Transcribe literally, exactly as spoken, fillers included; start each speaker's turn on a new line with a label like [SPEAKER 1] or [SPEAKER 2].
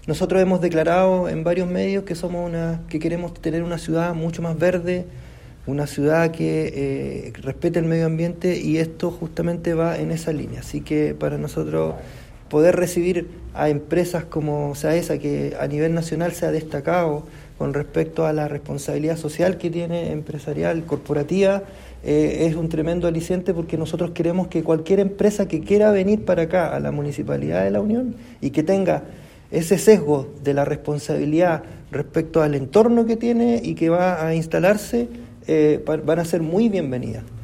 [SPEAKER 1] Nosotros hemos declarado en varios medios que somos una, que queremos tener una ciudad mucho más verde, una ciudad que eh, respete el medio ambiente, y esto justamente va en esa línea. Así que para nosotros poder recibir a empresas como SAESA, que a nivel nacional se ha destacado con respecto a la responsabilidad social que tiene empresarial, corporativa, eh, es un tremendo aliciente, porque nosotros queremos que cualquier empresa que quiera venir para acá, a la Municipalidad de La Unión, y que tenga ese sesgo de la responsabilidad respecto al entorno que tiene y que va a instalarse, eh, van a ser muy bienvenidas.